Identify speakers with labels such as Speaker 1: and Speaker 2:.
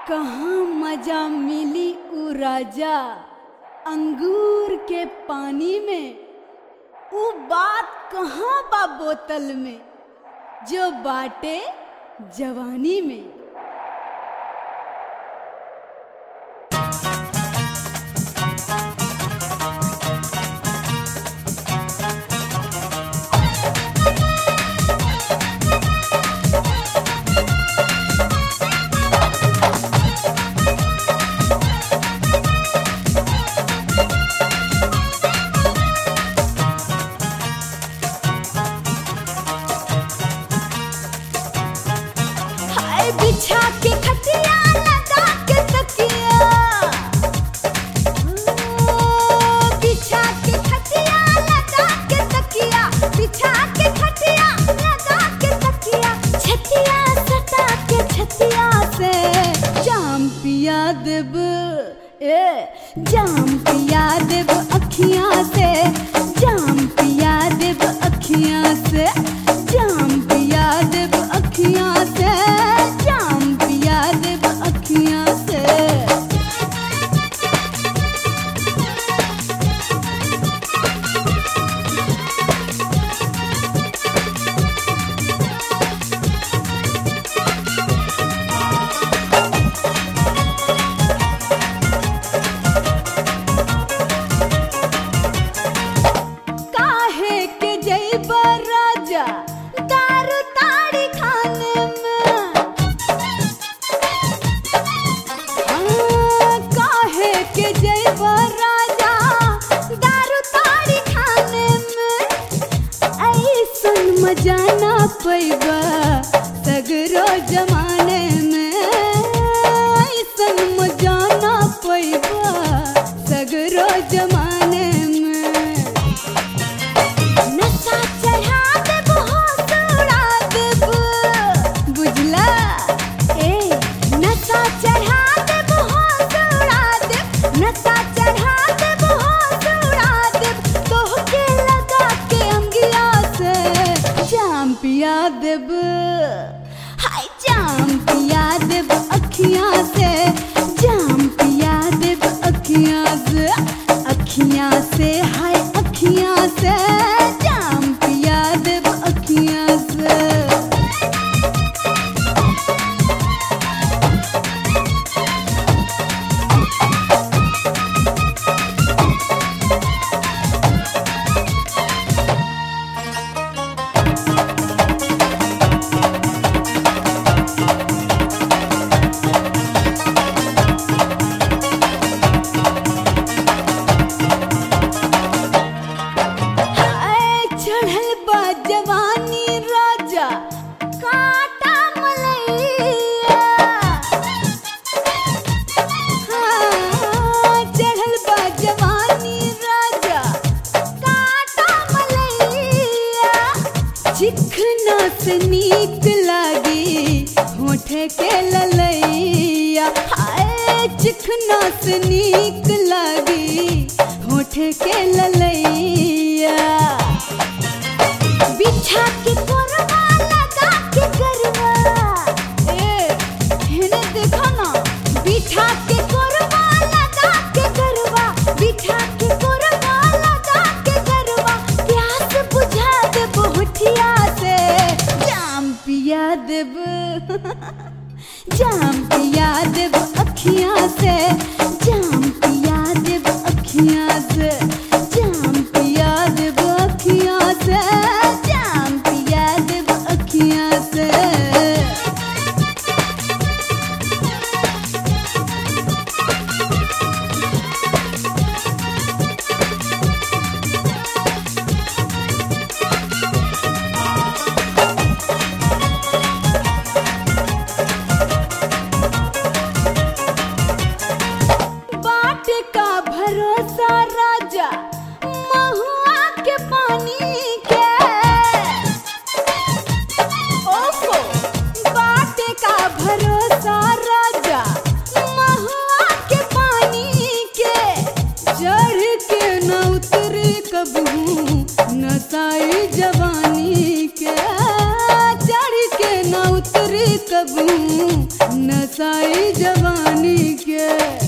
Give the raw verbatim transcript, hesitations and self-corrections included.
Speaker 1: कहाँ मजा मिली उ राजा अंगूर के पानी में, उ बात कहाँ बा बोतल में जो बाटे जवानी में। बिछा के खटिया लगा के तकिया, बिछा के खटिया लगा के तकिया, बिछा के खटिया लगा के तकिया, छतिया सटा के छतिया से जाम पिया देब, ए जाम पिया देब अखियां से, जाम पिया देब अखियां से, जाम पिया देब अखियां से, दारू ताड़ी खाने में, काहे के जइबा राजा दारू ताड़ी खाने में, ऐसन मजा ना पैबा सगरो जमाने में, ऐसन मजा ना पैबा सगरो जमाने में। नशा चढ़ा पिया देब, हाय जाम पिया देब अखियां से, जाम पिया देब अखियां से, अखियां से हाय अखियां से, जाम पिया देब अखियां से। जवानी राजा काटा मलैया, हाँ चढ़ल बा जवानी राजा काटा मलैया, चिखना से नीक लागी होठे के ललैया, हाय चिखना से नीक लागी होठे के ललैया। बिछा के कोरवा लगा के गरवा, ए हेने देखो ना, बिछा के कोरवा लगा के गरवा, बिछा के कोरवा लगा के गरवा, प्यास बुझा देब होठिया से, जाम पिया देब, जाम पिया देब अखियां से, जाम पिया देब अखियां से, जाम पिया देब अखियां से, जाम पिया देब अखियां से। बाट का भरोसा राजा महुआ के पानी के, ओफो बाट का भरोसा राजा महुआ के पानी के, चढ़ के न उतरे कबहू नसाई जवानी के, चढ़ के न उतरे कबहू नसाई नसाई जवानी के।